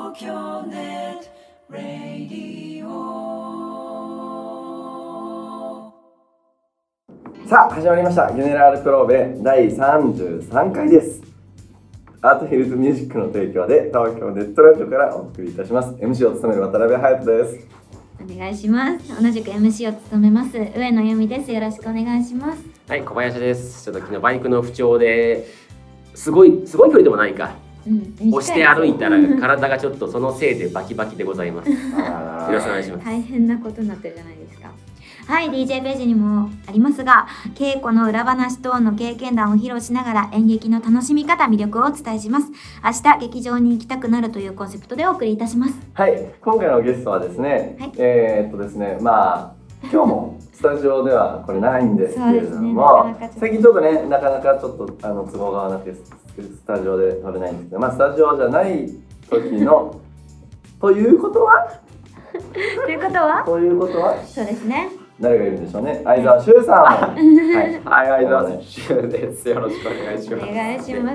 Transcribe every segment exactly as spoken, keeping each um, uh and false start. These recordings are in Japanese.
東京ネットラディオ。さあ始まりましたゲネラルプローベだいさんじゅうさんかいです。アートヒルズミュージックの提供で東京ネットラジオからお送りいたします。 エムシー を務める渡辺隼人です。 お願いします。同じく エムシー を務めます上野由美です。よろしくお願いします。 はい、小林です。ちょっと昨日バイクの不調ですごいすごい距離でもないか、うん、押して歩いたら体がちょっとそのせいでバキバキでございます。よろしくお願いします。 大変なことになってるじゃないですか。はい、ディージェー ページにもありますが、稽古の裏話等の経験談を披露しながら演劇の楽しみ方、魅力をお伝えします。明日劇場に行きたくなるというコンセプトでお送りいたします。 はい、今回のゲストはですね、はい、えー、っとですねまあ今日もスタジオではこれないんですけれども、ね、最近ちょっとねなかなかちょっとあの都合が合わなくてスタジオで撮れないんですけど、まあスタジオじゃない時のということはということはということはそうですね。 誰がいるんでしょうね。相沢修さん。はい、 はい、相沢修です。よろしくお願いします。 お願いします。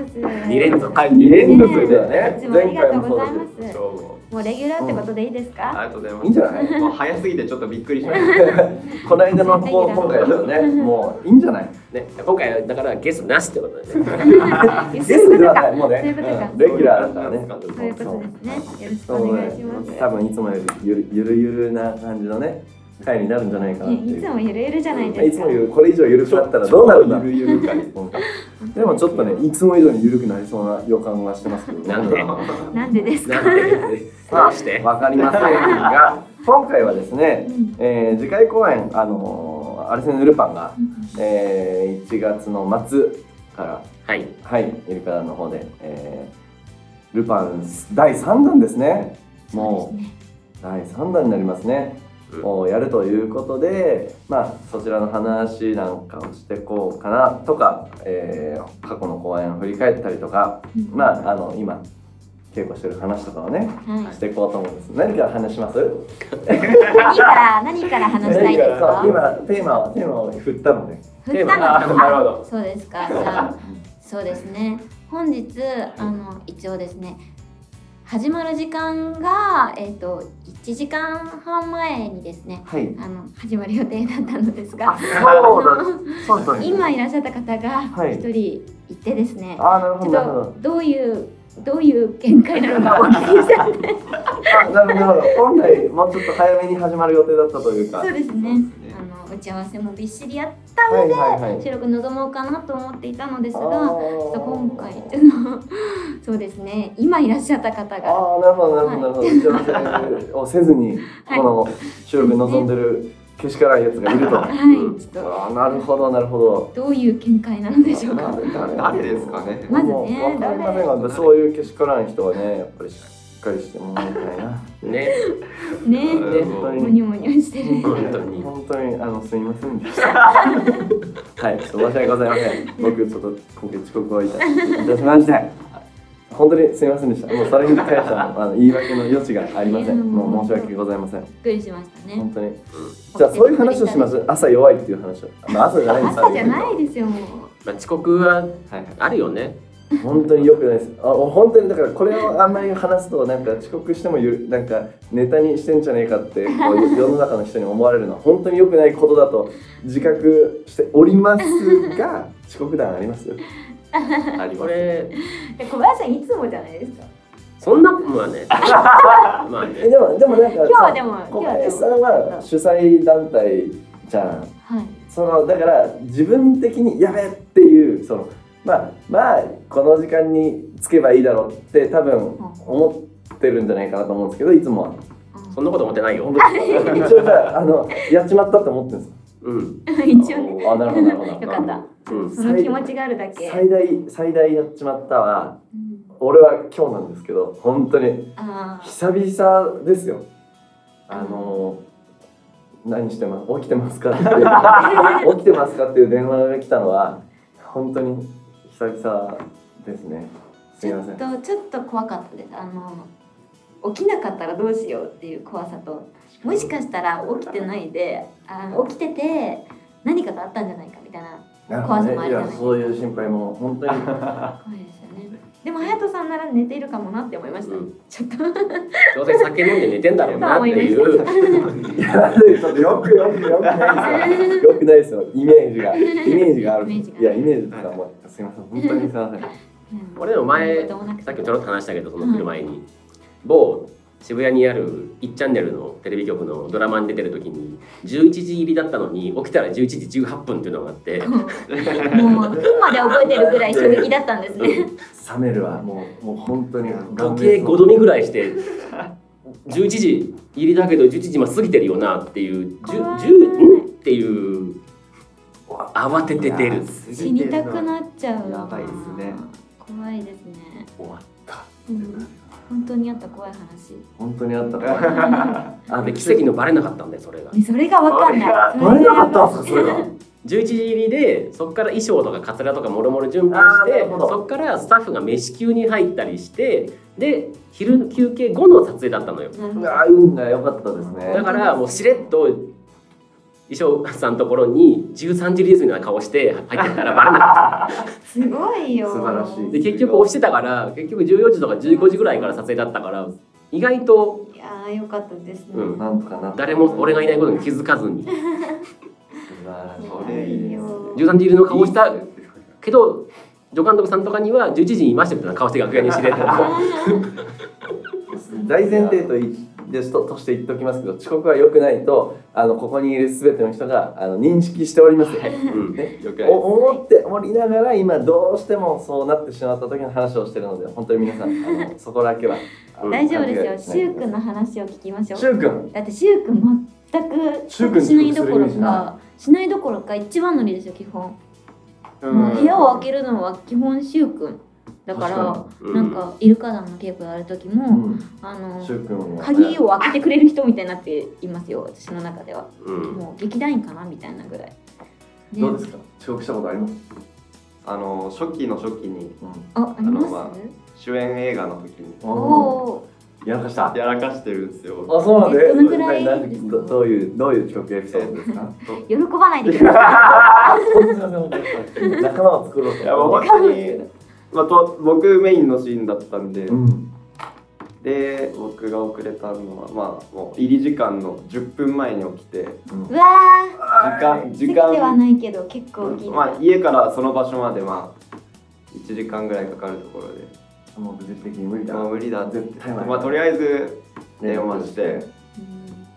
に連続、 はい、に連続だよね。 いつもありがとうございます。もうレギュラーってことでいいですか？ ありがとうございます。 いいんじゃない？ もう早すぎてちょっとびっくりしました。 この間の今回だよね。もういいんじゃない？ ね、今回だからゲストなしってことですね。 ゲストではない、もうね。 そういうことか。 レギュラーだからね。 そういうことですね。よろしくお願いします。 多分いつもよりゆるゆるゆるな感じのね。回になるんじゃないかなっていう。 いつもゆるゆるじゃないですか。 いつもゆるこれ以上ゆるくなったらどうなるんだ。 ゆるゆる回。 でもちょっとねいつも以上にゆるくなりそうな予感がしてますけど。 なんで？ なんでですか？ さあわかりませんが、今回はですね、えー、次回公演あのー、アルセヌ・ルパンが、えー、いちがつの末からはいはいイルカ団の方で、えー、ルパンだいさんだんですね。もうだいさんだんになりますね。をやるということで、まあそちらの話なんかをしていこうかなとか、えー、過去の公演を振り返ったりとか、うん、まああの今稽古してる話とかをね、はい、していこうと思うんです。何から話します？ 何から何から話したいですか？ 今テーマをテーマを振ったので。 振ったの。 なるほど。 そうですか。じゃあそうですね。本日あの一応ですね。始まる時間が、えー、といちじかんはん前にですね、はい、あの始まる予定だったのですが、そうだ今いらっしゃった方が一人いてですね、はい、あちょっとどういうどういう見解なのかお聞きしたんであなるほど。本来もうちょっと早めに始まる予定だったというか。 そうですね。あの打ち合わせもびっしりやったので、はいはいはい、収録臨もうかなと思っていたのですが、ちょっと今回そうですね。今いらっしゃった方が、 ああなるほどなるほどなるほど。打ち合わせをせずにこの収録に臨んでるけしからんやつがいると。はい。ちょっとあなるほどなるほど。 どういう見解なのでしょうか。 誰ですかね。 まずね。 わかりませんが、そういうけしからん人はねやっぱりしっかりしてもらいたいな。 ね。 ね。本当にモニモニしてる。 本当に本当にあのすみませんでした。はい、申し訳ございません。僕ちょっと今回遅刻をいたしまして。本当にすみませんでした。もうそれに対してはあの言い訳の余地がありません。もう申し訳ございません。びっくりしましたね。 本当に。じゃあそういう話をします。朝弱いっていう話を。まあ朝じゃないです。 朝じゃないですよもう。 まあ遅刻はあるよね。 本当に良くないです。あ本当にだからこれをあんまり話すとなんか遅刻してもゆなんかネタにしてんじゃねえかってこう世の中の人に思われるのは本当に良くないことだと自覚しておりますが遅刻談あります？ ありますね。 小林さんいつもじゃないですか。 そんなまあね。まあね。 でもでもなんか今日はでも小林さんは主催団体じゃん。はい。そのだから自分的にやべえっていうそのまあまあこの時間に着けばいいだろうって多分思ってるんじゃないかなと思うんですけどいつもは。 そんなこと思ってないよ。 一応じゃああのやっちまったって思ってるんですか。 うん。 一応ね。 あなるほどなるほど。 よかった。その気持ちがあるだけ。 最大最大やっちまったは、うん、俺は今日なんですけど本当に久々ですよ。あの何してます起きてますかって起きてますかっていう電話が来たのは本当に久々ですね。すみません。 ちょっとちょっと怖かったです。あの起きなかったらどうしようっていう怖さと、もしかしたら起きてないであ起きてて何かがあったんじゃないかみたいな怖さもあるじゃないですか。 そういう心配も本当に怖いですよね。でも隼人さんなら寝ているかもなって思いました、うん、ちょっとどうせ酒飲んで寝てんだろうなっていういやちょっとよくよくよくないですよよくないですよイメージがイメージがあるいやイメージとかもすいません本当にすいません俺でも前さっきちょろっと話したけどその来る前に、うん、某渋谷にあるいちチャンネルのテレビ局のドラマに出てる時にじゅういちじ入りだったのに起きたらじゅういちじじゅうはっぷんっていうのがあってもう分まで覚えてるぐらい衝撃だったんですね冷めるわもうもう本当に時計ごどみぐらいしてじゅういちじ入りだけどじゅういちじ今過ぎてるよなっていうじゅうっていう慌てて出る死にたくなっちゃうやばいですね怖いですね終わった、 うん本当にあった怖い話。 本当にあった怖い話。 あで奇跡のバレなかったんでそれが。 それがわかんない。 バレなかったんですかそれが。 じゅういちじ入りでそこから衣装とかカツラとかもろもろ準備してそこからスタッフが飯級に入ったりしてで昼休憩後の撮影だったのよ。 あ運が良かったですね。 だからもうしれっと衣装さんのところにじゅうさんじですみたいな顔して入ってたらバレなかったすごいよ素晴らしいで結局押してたから結局じゅうよじとかじゅうごじぐらいから撮影だったから意外といやーよかったですね、 うん、 なんとかな誰も俺がいないことに気づかずに素晴らしいじゅうさんじ入りの顔したけど助監督さんとかにはじゅういちじにいましたみたいな顔して楽屋にして大前提とですととして言っておきますけど遅刻は良くないとあのここにいる全ての人があの認識しております、はいうんね、思っておりながら今どうしてもそうなってしまった時の話をしているので本当に皆さんあのそこだけは大丈夫ですよ。しゅうくんの話を聞きましょう。 しゅうくんだってしゅうくん全くしないどころかしないどころか一番乗りですよ基本。もう部屋を開けるのは基本しゅうくんだから、うん、なんかイルカ団の稽古やる時も、うん、あの鍵を開けてくれる人みたいになっていますよ私の中では、うん、もう劇団員かなみたいなぐらい、ね、 どうですか遅刻したことありますあの初期の初期に、 うん、ああります、まあ、 主演映画の時におおやらかしたやらかしてるんですよあそうなんでどのぐらいですかどういうどういう遅刻エピソードですか喜ばないでください仲間を作ろうといやもう本当にまあ、と僕メインのシーンだったんで、うん、で僕が遅れたのはまあもう入り時間のじゅっぷんまえに起きて、うん、 うわ時間時間ではないけど結構大きい、 まあ、家からその場所までまあいちじかんぐらいかかるところでもう絶対的に無理だ、 まあ、無理だ絶対まあとりあえず電話して、うん、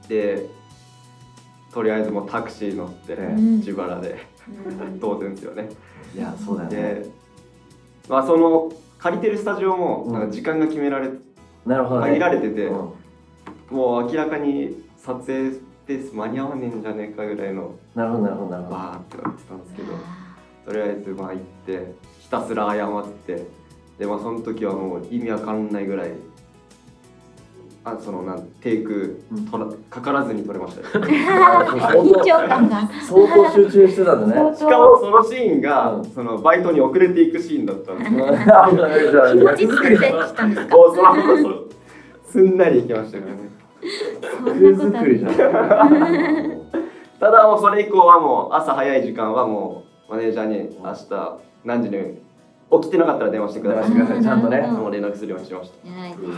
でとりあえずもうタクシー乗って、うん、自腹で、うん、当然ですよねいやそうだよねでまあその借りてるスタジオもなんか時間が決められて、 うん、なるほどね、 限られてて、うん、もう明らかに撮影スペース間に合わねえんじゃねえかぐらいのなるほどなるほどなるほどバーってなってたんですけどとりあえずまあ行ってひたすら謝ってでまあその時はもう意味わかんないぐらいあそのなんテイク取らかからずに撮れましたよ緊張感が相当集中してたんだねしかもそのシーンが、うん、そのバイトに遅れていくシーンだったんですよ気持ち作ってきたんですかおそのすんなりいきましたからねそんなことあるただもうそれ以降はもう朝早い時間はもうマネージャーに明日何時に起きてなかったら電話してくださいちゃんとねもう連絡するようにしました偉いですね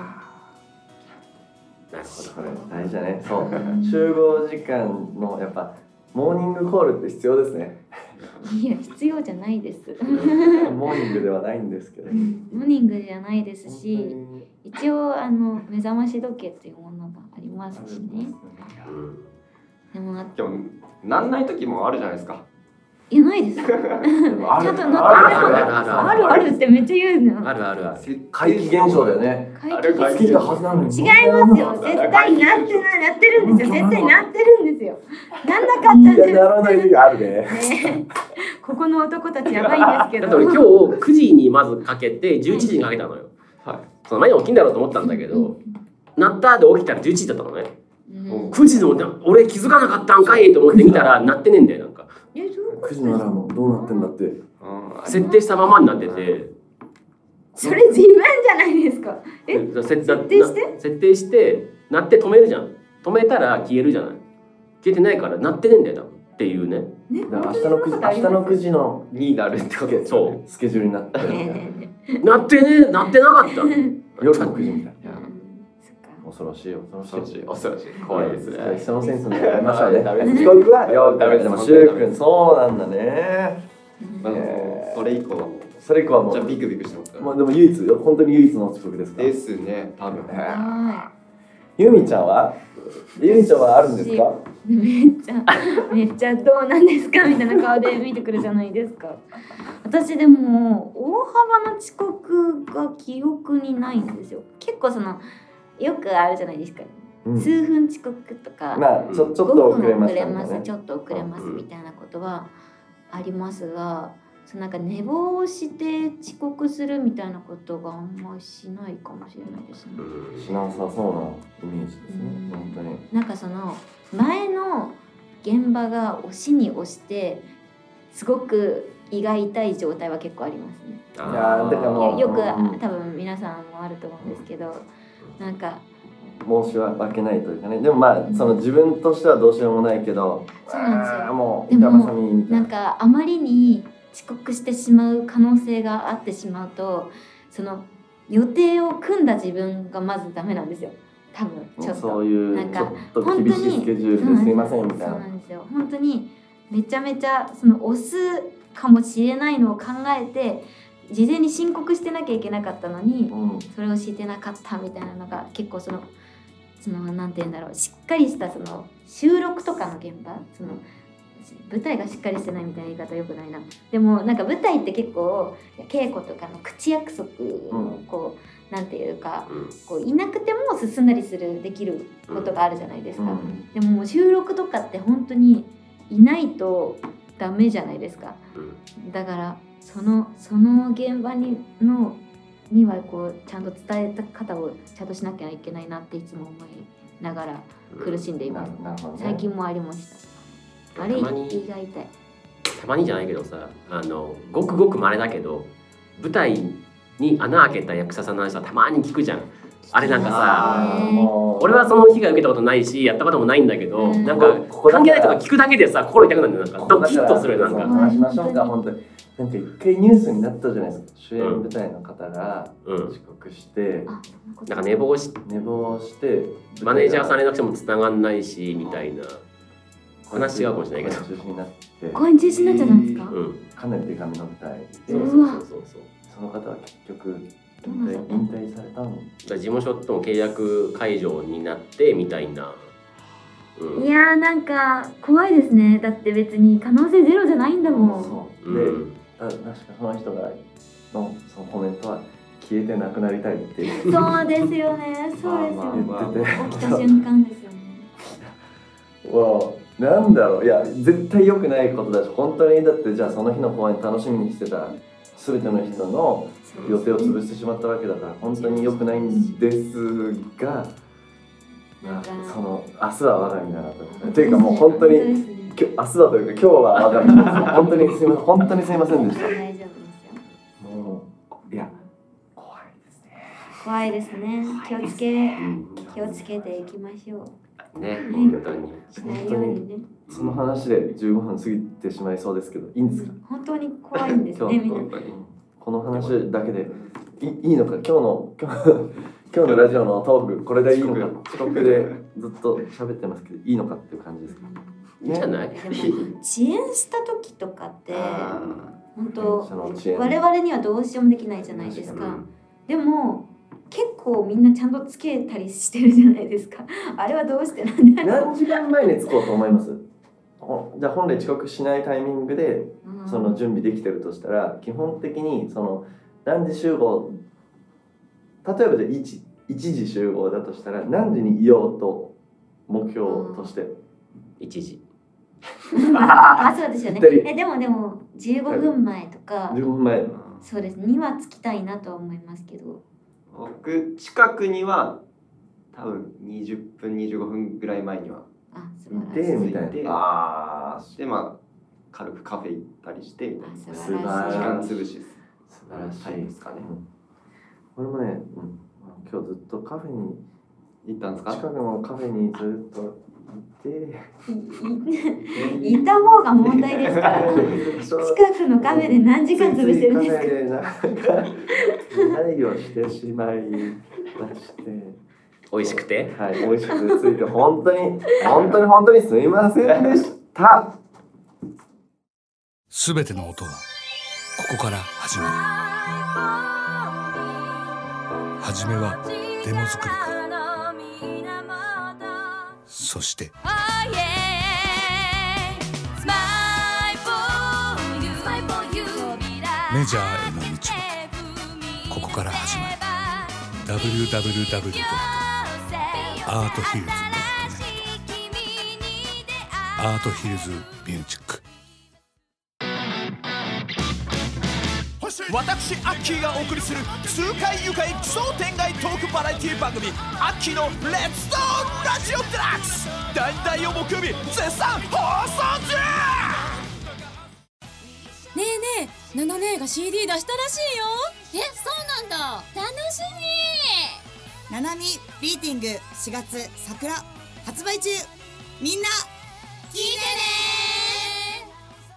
なるほどこれ大事だねそう集合時間のやっぱモーニングコールって必要ですねいや必要じゃないですモーニングではないんですけどモーニングじゃないですし一応あの目覚まし時計というものがありますしねでもなんない時もあるじゃないですかいやないですちゃんとなってあるあるってめっちゃ言うのあるあるある怪奇現象だよね怪奇現象はずなのに違いますよ絶対になってないなってるんですよ絶対になってるんですよなんなかったんですよならない時あるねここの男たちやばいんですけどだって俺今日くじにまずかけてじゅういちじにかけたのよはいその前に起きんだろうと思ったんだけどなったで起きたらじゅういちじだったのねくじの俺気づかなかったんかいと思って見たら鳴ってねえんだよなんかくじのアラームどうなってんだって設定したままになっててそれ自分じゃないですかえ設定して設定して鳴って止めるじゃん止めたら消えるじゃない消えてないから鳴ってねえんだよっていうね。 ね、 だから明日のくじ明日のくじのになるってことですそよね。 うスケジュールになってるみたいななってねなってなかった。 夜のくじみたいな。 そっか。 恐ろしいよ恐ろしい。 恐ろしい恐ろしい怖いですね。 人のセンスにやりましょうね。 ダメです遅刻はよダメですでもしゅうくんそうなんだね。 まあもうそれ以降はもうそれ以降はもうじゃあビクビクしてますから。 もうでも唯一本当に唯一の遅刻ですか。 ですね多分。 はゆみちゃんはゆみちゃんはあるんですか。 い。めっちゃめっちゃどうなんですかみたいな顔で見てくるじゃないですか。私でも大幅な遅刻が記憶にないんですよ。結構そのよくあるじゃないですか。 うん数分遅刻とか、 まあちょちょっとご遅れふん遅れましたみたいなね。 ますちょっと遅れますみたいなことはありますが、そうなんか寝坊して遅刻するみたいなことがあんまりしないかもしれないですね。 しなさそうなイメージですねうん本当に。 なんかその前の現場が押しに押してすごく胃が痛い状態は結構ありますね。 いやーだからもうよくうん多分皆さんもあると思うんですけど、なんか申し訳ないというかね。でもまあその自分としてはどうしようもないけど、 そうなんですよあーもうでも板挟みみたないんな。 かあまりに遅刻してしまう可能性があってしまうと、その予定を組んだ自分がまずダメなんですよ。多分ちょっとそういうなんかちょっと厳しいスケジュールですいませんみたいそうな。 なんですよ。本当にめちゃめちゃその押すかもしれないのを考えて事前に申告してなきゃいけなかったのに、 うんそれをしてなかったみたいなのが結構そのそのなんて言うんだろう、しっかりしたその収録とかの現場、その舞台がしっかりしてないみたいな言い方よくないな。でもなんか舞台って結構稽古とかの口約束のこう、なんていうかこういなくても進んだりするできることがあるじゃないですか。 うんでももう収録とかって本当にいないとダメじゃないですか。だからそのその現場にのにはこうちゃんと伝えた方をちゃんとしなきゃいけないなっていつも思いながら苦しんでいなます。 なるほどね。 最近もありました。あれたまに胃が痛い。 たまにじゃないけどさ、あのごくごく稀だけど舞台に穴開けた役者さんの話はたまに聞くじゃん。あれなんかさ、 あーもう俺はその被害を受けたことないしやったこともないんだけど、 うんなんかここだから関係ないとか聞くだけでさ心痛くなるんだよ。なんかドキッとするなんか。 そう話しましょうか本当に。なんか一回ニュースになったじゃないですか。主演舞台の方がうん。 遅刻してあ、そんなことなんか寝坊し寝坊してマネージャーさん連絡しても繋がんないしみたいな話違うかもしれないけど。 中止になって公演中止になっちゃったんですか？ うん。 かなりデカめの舞台でそうそうそうそうそう。 その方は結局どうなさったの引退されたの。 だから事務所とも契約解除になってみたいな。うん。 いやーなんか怖いですね。だって別に可能性ゼロじゃないんだもん。 そうで、 うん。 た確かその人がのそのコメントは消えてなくなりたいって言ってそうですよね。そうですよね。 まあまあ言ってて起きた瞬間ですよね。 わあなんだろういや絶対良くないことだし本当にだってじゃあその日の公演楽しみにしてた全ての人の予定を潰してしまったわけだから本当に良くないんですがなんかその明日は我が身だなとっていうかもう本当にですね今日明日はというか今日は我が身です本当にすいません本当にすいませんでした大丈夫ですよ。 もういや怖いですね怖いですね。気をつけうん気をつけていきましょう。 ね、本当に。 しないようにね。 その話でじゅうごふん過ぎてしまいそうですけどいいんですか本当に怖いんですね。みんな。 この話だけでいいいのか今日の今日今日のラジオのトークこれでいいのか遅刻でずっと喋ってますけどいいのかっていう感じですかいいんじゃない？ でも遅延した時とかって本当その遅延我々にはどうしようもできないじゃないですか。でも結構みんなちゃんとつけたりしてるじゃないですか。あれはどうしてなんだろう。 何時間前に着こうと思いますほじゃあ本来遅刻しないタイミングでうんその準備できてるとしたら基本的にその何時集合例えばじゃあ 1, 1時集合だとしたら何時にいようと目標として一時。 まあそうですよねぴったり。 えでもでもじゅうごふんまえとかじゅうごふんまえそうですには着きたいなとは思いますけど。 僕近くには多分にじゅっぷんにじゅうごふんぐらい前にはあ素い晴らしい。 てみたいでなあーでまあ軽くカフェ行ったりしてみたいなあ素素晴らしい晴らしい。 時間潰しです素晴らしいタイプですかね俺もね、うん、今日ずっとカフェに行ったんですか近くのカフェにずっとい, いた方が問題ですから近くのカフェで何時間潰してるんですか。 何をしてしまいまして美味しくてはい美味しくついて本当に本当に本当にすみませんでした。 すべての音はここから始まる。はじめはデモ作りから、そしてメジャーへの道はここから始まる。 ダブリューダブリューダブリュー ドットアートヒルズ ドットネット アートヒルズミュージック。 私アッキーがお送りする痛快愉快奇想天外トークバラエティ番組アッキーのレッツトーラジオデラックスだいだいを木曜日絶賛放送中。 ねえねえ、ナナ姉が シーディー 出したらしいよ。え、そうなんだ。楽しみ。 ナナミビーティングしがつ桜発売中。みんな聞いてね。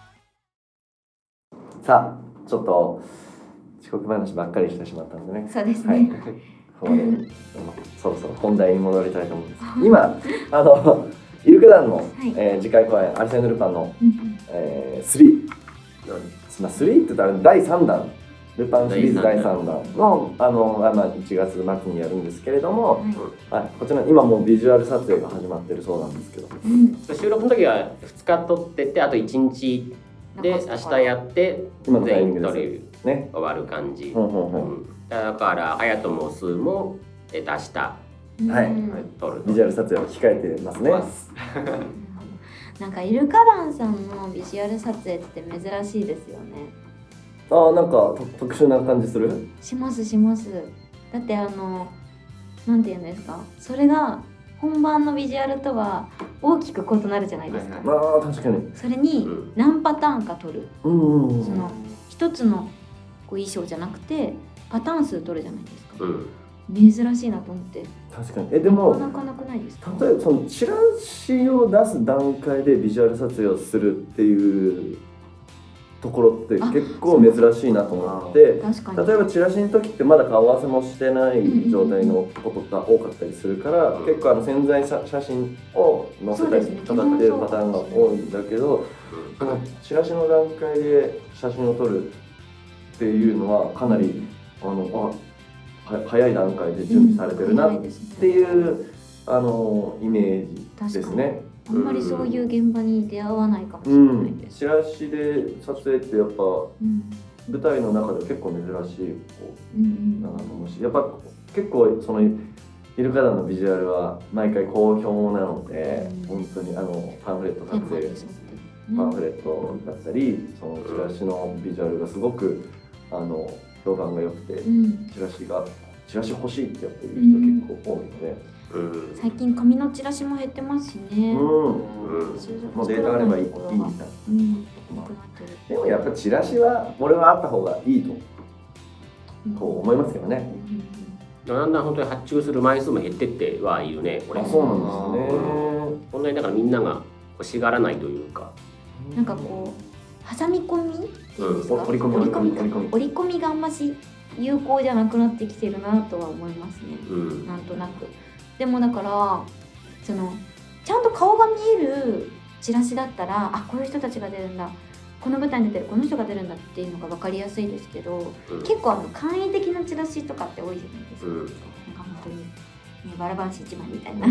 さあちょっと遅刻話ばっかりしてしまったんでね。 そうですね。 はい、ここでそろそろ本題に戻りたいと思うんです。今あのイルカ団の、はいえー、次回公演アルセーヌ・ルパンの、うんえー、スリー、まあ、スリーって言ったらだいさんだんルパンシリーズだいさんだんのあの、まあ、いちがつまつにやるんですけれども、はいはい、こちら今もうビジュアル撮影が始まってるそうなんですけど、 うん、収録の時はふつか撮っててあといちにちで明日やって全員撮れる、ね、終わる感じ、うんうんうん、だからあやともすーも、えっと、明日、 はい、撮るビジュアル撮影を控えてますね。 なんかイルカ団さんのビジュアル撮影って珍しいですよね。 ああ、なんか特殊な感じする？ しますします。だってあのなんて言うんですか、それが本番のビジュアルとは大きく異なるじゃないですか。 はいはい、ああ確かに。 それに何パターンか撮る。うんうんうん、その一つのこう衣装じゃなくてパターン数撮るじゃないですか。うん、珍しいなと思って。 確かに。えでもなかなかないですか。 例えばそのチラシを出す段階でビジュアル撮影をするっていうところって結構珍しいなと思って、例えばチラシの時ってまだ顔合わせもしてない状態のことが多かったりするから、うん、結構あの潜在写真を載せたりとかっていうパターンが多いんだけど、そのチラシの段階で写真を撮るっていうのはかなりあのあ早い段階で準備されてるなっていう、うん、あのイメージですね。 あんまりそういう現場に出会わないかもしれないです。 うん、チラシで撮影ってやっぱ、うん、舞台の中で結構珍しいこうだなと思うし、やっぱ結構そのイルカ団のビジュアルは毎回好評なので、うん、本当にあのパンフレット撮影、うん、パンフレットだったり、そのチラシのビジュアルがすごくあの評判が良くて、うん、チラシがチラシ欲しいってやってる人結構多いので。 うん、最近紙のチラシも減ってますしね。うん、うん、 もうデータあればいいみたいな、うん、でもやっぱチラシは俺はあった方がいいと、うん、こう思いますけどね。 うん、だんだん本当に発注する枚数も減ってってはいるね。これあ、そうなんですね。 こんなにだからみんなが欲しがらないというか、 なんかこう挟み込みっていうんですか、 うん、折り込み折り込み折り込み折り込みがあんまし有効じゃなくなってきてるなとは思いますね。うん、なんとなく。でもだからそのちゃんと顔が見えるチラシだったら、あ、こういう人たちが出るんだ、この舞台に出てるこの人が出るんだっていうのが分かりやすいですけど、うん、結構あの簡易的なチラシとかって多いじゃないですか。うん、なんか本当に、ね、バラバラし一枚みたいな、うん、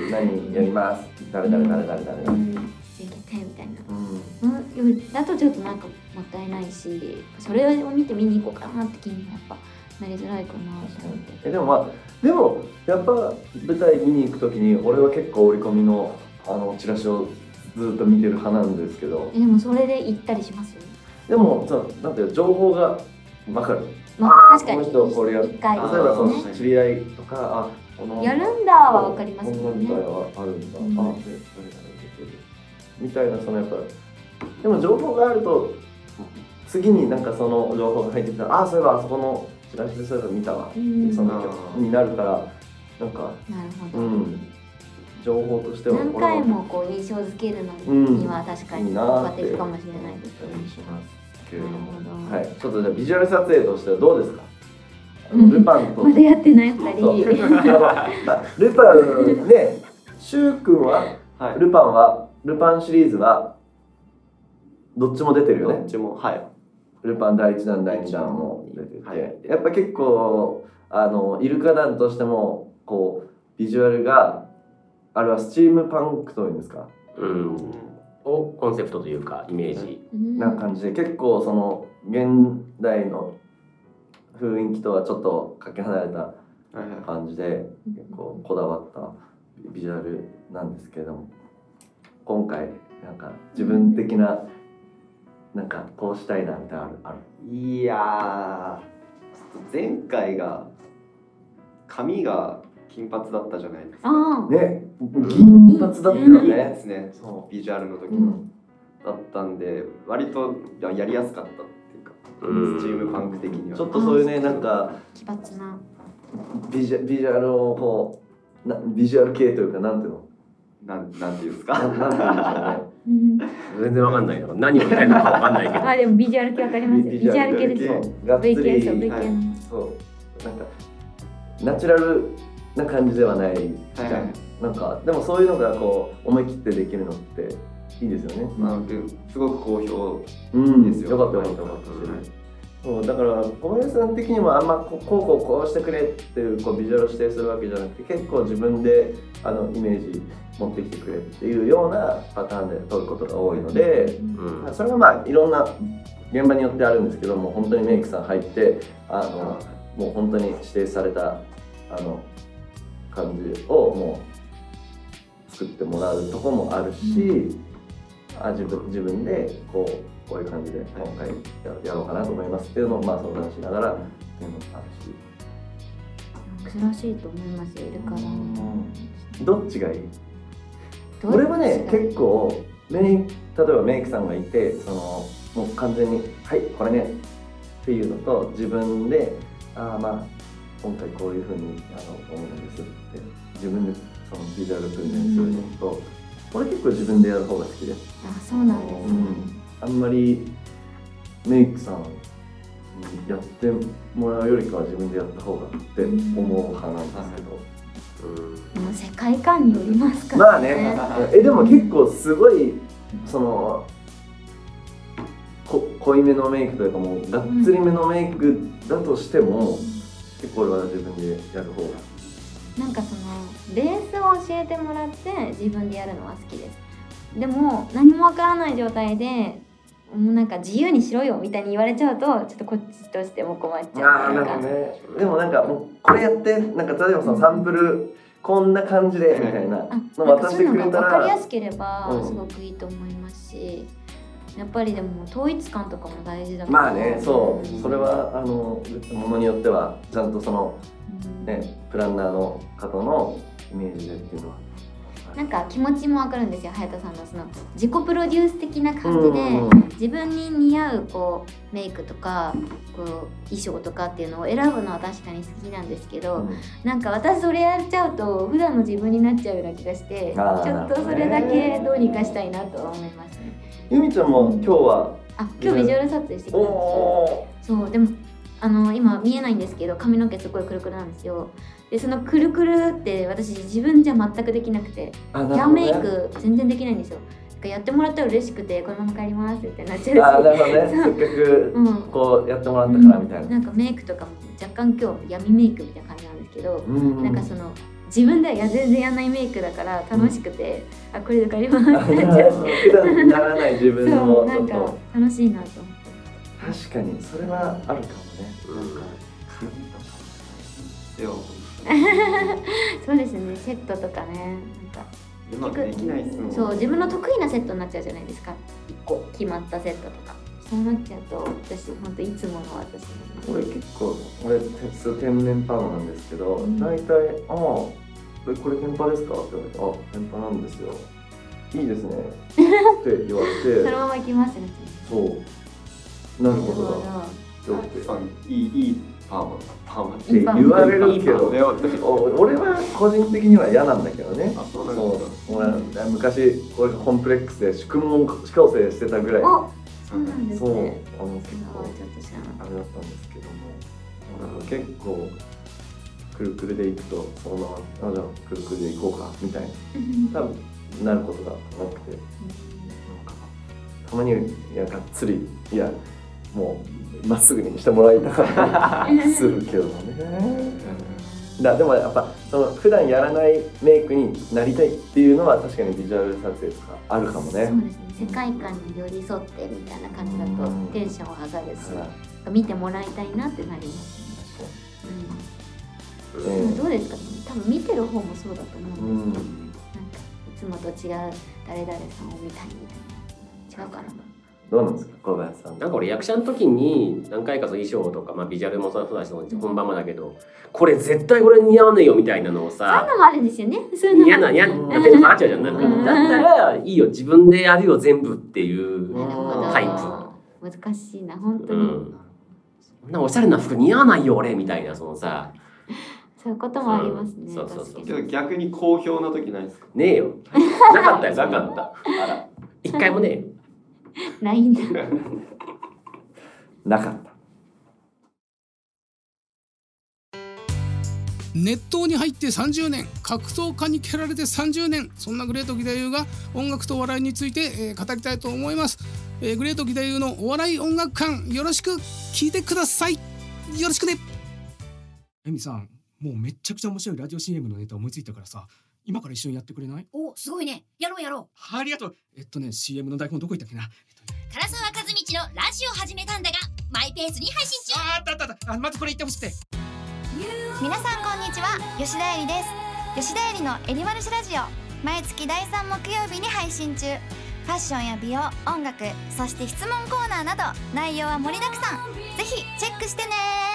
何やります誰誰誰誰誰誰うん出演決定みたいな、うん、だとちょっとなんかもったいないし、それを見て見に行こうかなって気にやっぱなりづらいかなと思って。 えでもまあでもやっぱ舞台見に行くときに俺は結構折り込みのあのチラシをずっと見てる派なんですけど。 えでもそれで行ったりしますよ。 でもさ、なんていう情報が分かる。 まあ確かに。 この人これやる。例えばその知り合いとか、あこのやるんだは分かりますよね。 この舞台はあるんだ。うん、あでみたいなそのやっぱでも情報があると次になんかその情報が入ってきたら、あそういえばあそこのチラシでそういうの見たわ、うん、そのになるからなんかなるほど、うん、 情報としては何回もこう印象づけるのには確かに効果的かもしれないですね。 しますけれども、はい、ちょっとじゃあビジュアル撮影としてはどうですか？あのルパンとまだやってないふたり。 ルパンね、シュウ君は、はい、ルパンはルパンシリーズはどっちも出てるよね。 どっちも、はい。 ルパンだいいちだんだいにだんも出てて、はい、やっぱ結構あのイルカ団としてもこうビジュアルがあれはスチームパンクというんですか、 うん、をコンセプトというかイメージな感じで、結構その現代の雰囲気とはちょっとかけ離れた感じで結構こだわったビジュアルなんですけれども、今回なんか自分的ななんかこうしたいなみたいなのある？ いやー、ちょっと前回が髪が金髪だったじゃないですか。 ね、銀髪だったよね。 ですね。そうビジュアルの時も、うん、だったんで割とやりやすかったっていうか、うん、スチームパンク的にはちょっとそういうね、なんか奇抜なビジュビジュアルをこうなビジュアル系というか、なんていうの？ なんなんていうんですか？ なんていうんでしょうね。 全然わかんないの。何を言いたいのかわかんないけど。 あ、でもビジュアル系わかりますよ。ビジュアル系ですよ。ブイケー そう ブイケー、はい、 そうなんかナチュラルな感じではないじゃん、はいはい、なんかでもそういうのがこう思い切ってできるのっていいですよね。 まあ、すごく好評ですよ。 よかったよかったよかった。そうだから小林さん的にもあんまこうこうこうこうしてくれっていうこうビジュアルを指定するわけじゃなくて、結構自分であのイメージ持ってきてくれっていうようなパターンで撮ることが多いので、うん、それはまあいろんな現場によってあるんですけども、本当にメイクさん入ってあのもう本当に指定されたあの感じをもう作ってもらうところもあるし、うん、あ 自, 分自分でこうこういう感じで今回 や, やろうかなと思いますっていうのをまあ相談しながらっていうのもあるし、珍しいと思いますよ、いるから。 どっちがいい？俺はね、結構メイ例えばメイクさんがいて、そのもう完全にはいこれねっていうのと、自分でああまあ今回こういう風にあの思うんですって自分でそのビジュアルプレゼンするのと、うん、俺結構自分でやる方が好きです。 あ、そうなんですね。うん、 あんまりメイクさんにやってもらうよりかは自分でやった方がって思う派なんですけど、 うん、もう世界観によりますからね。 まあね、えでも結構すごいそのこ濃いめのメイクというかもうがっつりめのメイクだとしても、うん、結構俺は自分でやる方が。 なんかそのベースを教えてもらって自分でやるのは好きです。でも何もわからない状態でもうなんか自由にしろよみたいに言われちゃうと、ちょっとこっちとしても困っちゃう。 ああ、なんかね。でもなんかもうこれやってなんか例えばそのサンプルこんな感じでみたいなの渡してくれたら、 分かりやすければすごくいいと思いますし、うん、やっぱりでも統一感とかも大事だから。 まあね、そう、それはあのものによってはちゃんとその、ね、うん、プランナーの方のイメージでっていうのはなんか気持ちもわかるんですよ。隼人さんのその自己プロデュース的な感じで、自分に似合うこうメイクとかこう衣装とかっていうのを選ぶのは確かに好きなんですけど、うん、なんか私それやっちゃうと普段の自分になっちゃうような気がして、ちょっとそれだけどうにかしたいなとは思いますね。 ゆみちゃんも今日はあ今日ビジュアル撮影してきたんですよ。そうでもあの今見えないんですけど、髪の毛すごいくるくるなんですよ。でそのくるくるって私自分じゃ全くできなくて、ヘアメイク全然できないんですよ。やってもらったら嬉しくてこのまま帰りますってなっちゃうし、 あなるほどね、せっかくこうやってもらったからみたいな、うん、 なんかメイクとかも若干今日闇メイクみたいな感じなんですけど、うん、なんかその自分ではや全然やんないメイクだから楽しくて、うん、あこれで帰りますってなっちゃう。 普段ならない自分のそうなんか楽しいなと思って。 確かにそれはあるかもね。 そうですね、セットとかね、なんか今できないっすもん。 そう自分の得意なセットになっちゃうじゃないですか。一個決まったセットとか。そうなっちゃうと私本当いつもの私の。俺結構俺鉄天然パーマなんですけど、うん、大体ああこれこれ天パですかって言われて、あ天パなんですよ。いいですねって言われて。 そのまま行きますね。 そう。なるほどだ。 いいいいパーマパーマって言われるけど俺は個人的には嫌なんだけどね。 あ、そうなんですか。 俺昔俺がコンプレックスで宿問矯正してたぐらい。 そうなんですね。 そう、あの結構ちょっと知らなかった。 あれだったんですけども、なんか結構くるくるでいくとそのままあじゃあくるくるでいこうかみたいな多分なることが多くて、なんかたまにいやがっつりいやもうまっすぐにしてもらいたかったりするけどね。だでもやっぱその普段やらないメイクになりたいっていうのは確かにビジュアル撮影とかあるかもね。 そうですね。世界観に寄り添ってみたいな感じだとテンション上がるし、見てもらいたいなってなりますね。うん。うん、どうですかね。多分見てる方もそうだと思うんですけど、ね、なんかいつもと違う誰々さんを見たいみたいな違うかな。 どうなんですか小林さん。 なんか俺役者の時に何回かその衣装とか、まあ、ビジュアルもそうだし本番もだけど、これ絶対俺似合わねえよみたいなのをさ、 そういうのもあるんですよね。そういうの嫌な嫌なやってるのあっちゃうじゃん。なんかだったらいいよ自分でやるよ全部っていうタイプ。 難しいな本当に、うん、 そんなおしゃれな服似合わないよ俺みたいなそのさ。 そういうこともありますね。 そうそうそう。 けど逆に好評な時ないですか。 ねえよ。なかったよなかった。あら一回もねえよ。 ないんだ。 なかった。 熱湯に入ってさんじゅうねん、格闘家に蹴られてさんじゅうねん、そんなグレート義太夫が音楽とお笑いについて、えー、語りたいと思います、えー、グレート義太夫のお笑い音楽館、よろしく聞いてください。よろしくね。 エミさん、もうめっちゃくちゃ面白いラジオ シーエム のネタ思いついたからさ、今から一緒にやってくれない？ お、すごいね。やろうやろう。 ありがとう。えっとね シーエム の台本どこ行ったっけな、えっとね、 唐沢和道のラジオ始めたんだがマイペースに配信中。 ああったあったあった。まずこれ言ってほしくて。 皆さんこんにちは、吉田絵里です。吉田絵里のエリマルシラジオ、毎月だいさん木曜日に配信中。ファッションや美容、音楽、そして質問コーナーなど内容は盛りだくさん。ぜひチェックしてね。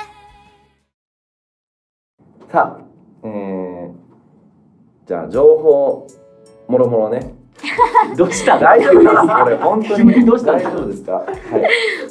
さあ、えー、じゃあ情報もろもろね。 どうした大丈夫です。これ本当にどうした大丈夫ですか。はい。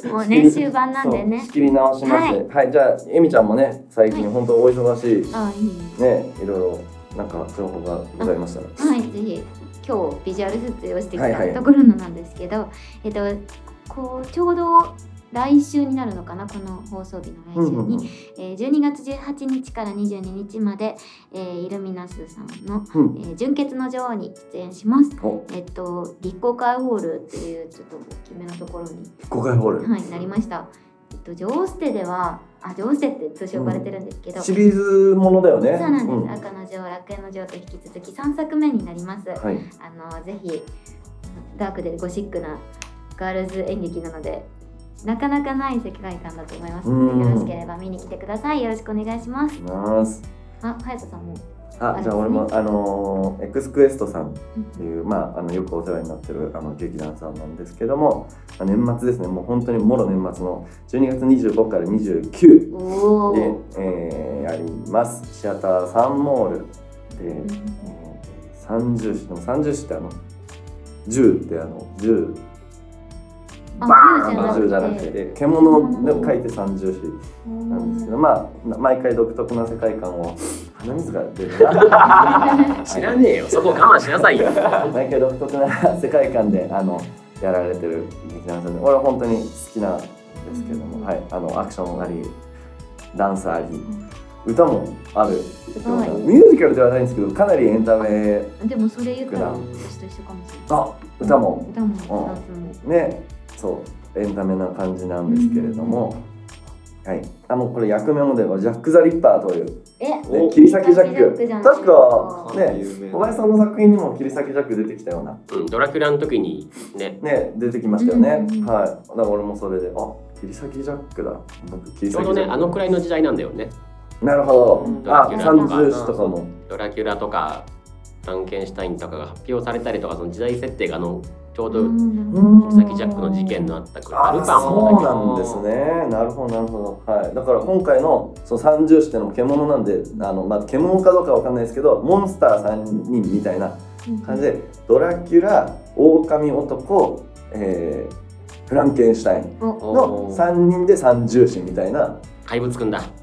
もうね終盤なんでね。 仕切り直します。はい、はい、じゃあエミちゃんもね最近本当お忙しい。 あ、いい。 ね、いろいろなんか情報がございましたら。 はい、ぜひ今日ビジュアル撮影をしてきたところのなんですけど、はいはい、えっとこうちょうど来週になるのかな、この放送日の来週に、うんうんうん、えー、じゅうにがつじゅうはちにちからにじゅうににちまで、えー、イルミナスさんの、うんえー、純潔の女王に出演します。えっと立公会ホールっていうちょっと大きめのところに立公会ホール、 はい、なりました。えっとジョーステではあジョーステって通称呼ばれてるんですけど、うん、 シリーズものだよね。 そうなんです、 うん、 赤の女王、楽園の女王と引き続きさんさくめになります。はい、あのぜひダークでゴシックなガールズ演劇なのでなかなかない世界観だと思いますので、よろしければ見に来てください。よろしくお願いします。あ、隼人さんも。 あ、じゃあ俺もあのー、エクスクエストさんっていう、うん、まああのよくお世話になってるあの劇団さんなんですけども、年末ですね。もう本当にもろ年末のじゅうにがつにじゅうごからにじゅうくで、えー、やります。シアターサンモールで、うん、えー、三十市の三十市ってあのじゅうってあのじゅうバーンじゅうじゃなくて獣で書いて三十市なんですけど、まあ毎回独特な世界観を鼻水が出るな知らねえよ、そこ我慢しなさいよ毎回独特な世界観であのやられてる劇団さんで、俺は本当に好きなんですけども、はい、あのアクションありダンスあり歌もある。ミュージカルではないんですけどかなりエンタメ。 でもそれ言ったら私と一緒かもしれない。 あ、歌も歌もダンスもね、そうエンタメな感じなんですけれども、はい、あのこれ役名もでジャック・ザ・リッパーという、ね、切り裂きジャック、確かね小林さんの作品にも切り裂きジャック出てきたような、 うん、ドラキュラの時にねね出てきましたよね、うん、はい。だから俺もそれであ切り裂きジャックだ、僕切り裂きジャックちょうどねあのくらいの時代なんだよね。 なるほど、うん、あ三十市とかもドラキュラとかフランケンシュタインとかが発表されたりとか、その時代設定があのちょうど切り裂きジャックの事件のあったからルパンもそうなんですね。なるほどなるほど、はい。だから今回のその三十市ってのも獣なんで、あのまあ獣かどうかわかんないですけどモンスターさんにんみたいな感じで、ドラキュラ、狼男、えー、フランケンシュタインのさんにんで三十市みたいな怪物くんだ。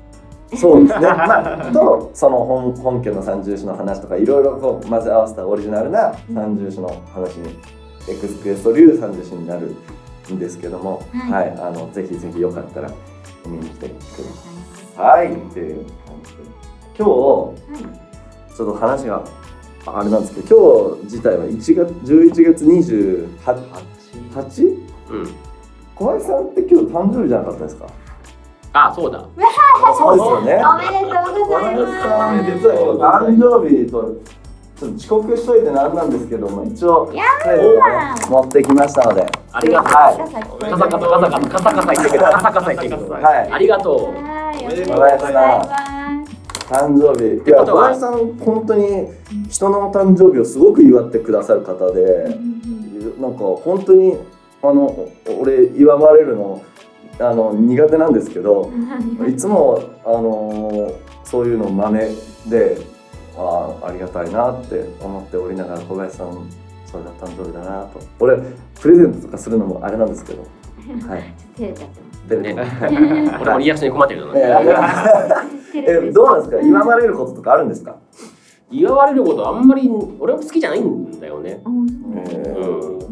そうですね、まあ、とその 本, 本家の三重詩の話とかいろいろこう混ぜ合わせたオリジナルな三重詩の話に、エクスクエスト流三重詩になるんですけども、はい、はい、あのぜひぜひよかったら見に来てくださいっていう感じで、今日、はい、ちょっと話があれなんですけど、今日自体はいちがつじゅういちがつにじゅうはち？うん。小林さんって今日誕生日じゃなかったですか？ あ、そうだ。 そうですよね。 おめでとうございます。 実は今日誕生日とちょっと遅刻しといてなんなんですけども、一応持ってきましたので。 ありがとう。はい。カサカサカサカサカサカサ言ってください。カサカサ言ってください。はい。ありがとう。 おめでとうございます。誕生日。いや、小林さん本当に人の誕生日をすごく祝ってくださる方で、なんか本当にあの俺祝われるの。あの苦手なんですけど、いつもあのそういうのまめで、あありがたいなって思っておりながら、小林さんそれが誕生日だなと。俺プレゼントとかするのもあれなんですけど、はい。 照れちゃってます。 照れてます。俺もリアクションに困ってるのね。 え、どうなんですか？祝われることとかあるんですか？ 祝われることあんまり俺は好きじゃないんだよね。 うん。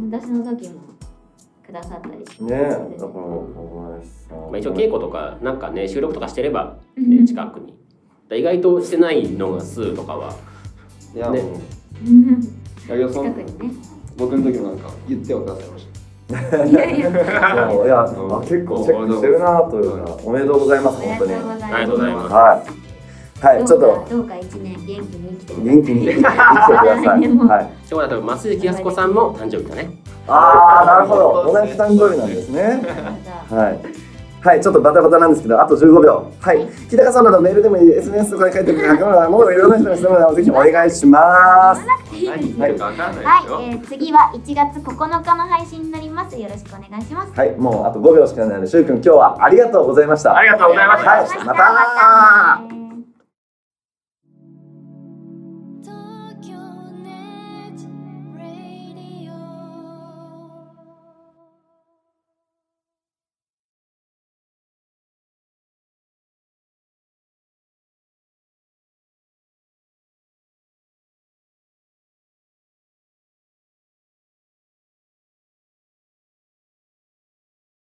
私の時も。くださったりしてね、だからまあ一応稽古とかなんかね収録とかしてれば、ね、近くに意外としてないのが数とかはいや、ね、もうだけどその僕の時もなんか言ってはくださいましたいやいやそういや、あ、結構チェックしてるなというか、おめでとうございます。本当にありがとうございます。 はいはい、ちょっとどうか一年元気に生きて元気に生きてください。はい。 そうだと増井康子さんも誕生日だね。 ああ、なるほど。同じ誕生日なんですね。はい。はい、ちょっとバタバタなんですけど、あとじゅうごびょう。はい。日高さんなどメールでもいい、エスエヌエス とかで書いてくれるものをいろんな人にしてもらうので、ぜひお願いします。 はい、はい、えー、次はいちがつここのかの配信になります。よろしくお願いします。 はい、もうあとごびょうしかないので、しゅうくん今日はありがとうございました。 ありがとうございました。 はい、また。